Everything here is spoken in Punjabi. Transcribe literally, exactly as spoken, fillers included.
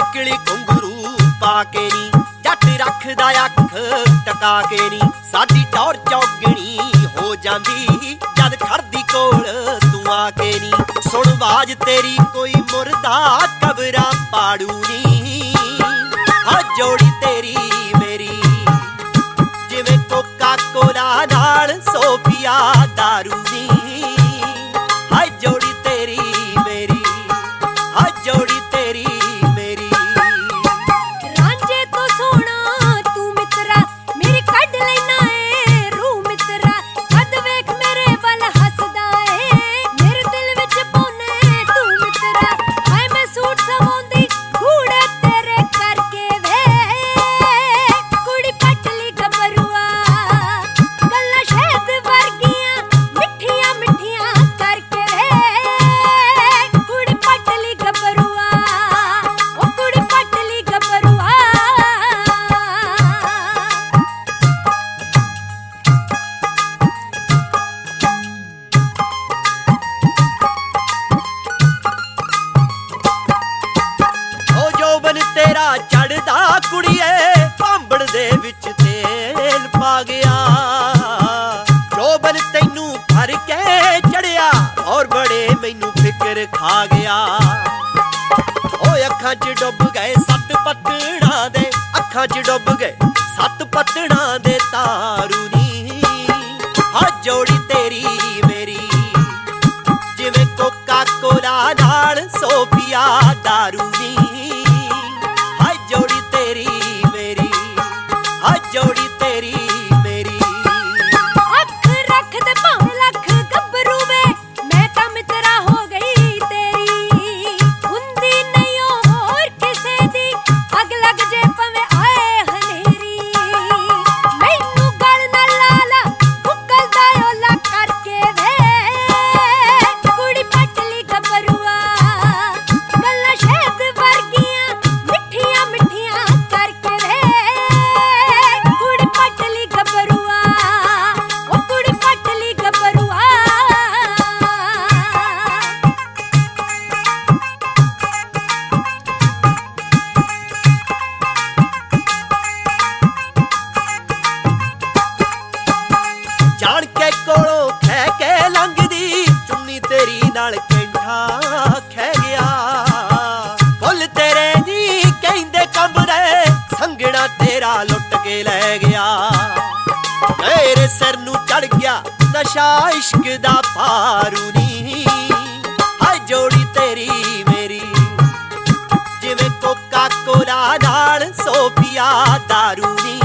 ਨਿਕਲੀ ਘੁੰਗਰੂ ਪਾ ਕੇ ਨੀ, ਜੱਟ ਰੱਖਦਾ ਅੱਖ ਟਕਾ ਕੇ ਨੀ। ਸਾਡੀ ਟੌਰ ਚੌਗਣੀ ਹੋ ਜਾਂਦੀ ਜਦ ਖੜਦੀ ਕੋਲ ਤੂੰ ਆ ਕੇ ਨੀ। ਸੁਣ ਬਾਜ ਤੇਰੀ ਕੋਈ ਮੁਰਦਾ ਕਬਰਾਂ ਪਾੜੂ ਨੀ, ਹਾਂ ਜੋੜੀ ਤੇਰੀ ਮੇਰੀ ਜਿਵੇਂ ਕੋਕਾ ਕੋਲਾ ਨਾਲ ਸੋਫੀਆ ਦਾਰੂ ਨੀ। ਹਾਂ ਜੋੜੀ ਤੇਰੀ ਮੇਰੀ, ਹਾਂ ਜੋੜੀ ਤੇਰੀ ਮੇਰੀ। ਰਾਂਝੇ ਤੋਂ ਸੋਹਣਾ ਤੂੰ ਮਿੱਤਰਾ ਮੇਰੀ ਕੱਢ ਲੈਣਾ ਏ ਰੂਹ ਮਿੱਤਰਾ। ਜਦ ਵੇਖ ਮੇਰੇ ਵੱਲ ਹੱਸਦਾ ਏ ਮੇਰੇ ਦਿਲ ਵਿੱਚ ਪਾਉਨੇ ਤੂੰ ਮਿੱਤਰਾ। ਹਾਏ ਮੈਂ ਸੂਟ ਸਵਾਉਂਦੀ ਕੂੜੇ ਤੇਰੇ ਕਰਕੇ ਵੇ, ਕੁੜੀ ਪਟਲੀ ਗੱਭਰੂਆ ਗੱਲਾਂ ਸ਼ਹਿਦ ਵਰਗੀਆਂ ਮਿੱਠੀਆਂ ਮਿੱਠੀਆਂ ਕਰਕੇ ਵੇ, ਕੁੜੀ ਪਟਲੀ ਗੱਭਰੂਆ ਉਹ ਕੁੜੀ ਪਟਲੀ ਗੱਭਰੂਆ। ਓ ਜੋਬਨ ਤੇਰਾ ਚੜਦਾ ਕੁੜੀਏ ਭਾਂਬੜ ਦੇ ਵਿੱਚ ਤੇਲ ਪਾ ਗਿਆ। ਜੋਬਨ ਤੈਨੂੰ ਭਰ ਕੇ ਚੜਿਆ ਔਰ ਬੜੇ ਮੈਨੂੰ ਫਿਕਰ ਖਾ ਗਿਆ। ਓਏ ਅੱਖਾਂ 'ਚ ਡੁੱਬ ਗਏ ਸੱਤ ਪੱਤਣਾ ਦੇ, ਅੱਖਾਂ 'ਚ ਡੁੱਬ ਗਏ ਸੱਤ ਪੱਤਣਾ ਦੇ ਤਾਰੂ ਨੀ। ਹਾਂ ਜੋੜੀ ਤੇਰੀ ਮੇਰੀ ਜਿਵੇਂ ਕੋਕਾ ਕੋਲਾ ਨਾਲ ਸੋਫੀਆ ਦਾਰੂ ਨੀ। ਹਾਂ ਜੋੜੀ ਤੇਰੀ ਮੇਰੀ, ਹਾਂ ਜੋੜੀ ਤੇਰੀ ਮੇਰੀ। ਅੱਖ ਰੱਖਦੇ ਭਾਵੇਂ ਲੱਖ ਗੱਭਰੂ ਵੇ ਮੈਂ ਤਾਂ ਮਿੱਤਰਾ ਹੋ ਗਈ ਤੇਰੀ। ਹੁੰਦੀ ਨਹੀਂ ਉਹ ਹੋਰ ਕਿਸੇ ਦੀ ਅੱਗ ਲੱਗ ਜੇ ਭਾਵੇਂ ਆਏ ਹਨੇਰੀ। ਮੈਨੂੰ ਗਲ ਨਾ ਲਾ ਲਾ ਮੁੱਕਲਦਾ ਓਲਾ ਕਰਕੇ ਵੇ, ਕੁੜੀ ਪਟਲੀ ਗੱਭਰੂਆ ਗੱਲਾਂ ਸ਼ਹਿਦ ਵਰਗੀਆਂ ਮਿੱਠੀਆਂ ਮਿੱਠੀਆਂ ਕਰਕੇ ਵੇ, ਕੁੜੀ ਪਟਲੀ ਗੱਭਰੂਆ ਉਹ ਕੁੜੀ ਪਟਲੀ ਗੱਭਰੂਆ। ਜਾਣ ਕੇ ਕੋਲੋਂ ਖਹਿ ਕੇ ਲੰਘਦੀ ਚੁੰਨੀ ਤੇਰੀ ਨਾਲ ਕੈਂਠਾ ਖਹਿ ਗਿਆ। ਫੁੱਲ ਤੇਰੇ ਨੀ ਕਹਿੰਦੇ ਕੰਬਦੇ ਸੰਗਣਾ ਤੇਰਾ ਲੁੱਟ ਕੇ ਲੈ ਗਿਆ। ਤੇਰੇ ਸਿਰ ਨੂੰ ਚੜ ਗਿਆ ਨਸ਼ਾ ਇਸ਼ਕ ਦਾ ਭਾਰੂ ਨੀ। ਹਾਏ ਜੋੜੀ ਤੇਰੀ ਮੇਰੀ ਜਿਵੇਂ ਕੋਕਾ ਕੋਲਾ ਨਾਲ ਸੋਫੀਆ ਦਾਰੂ ਨੀ।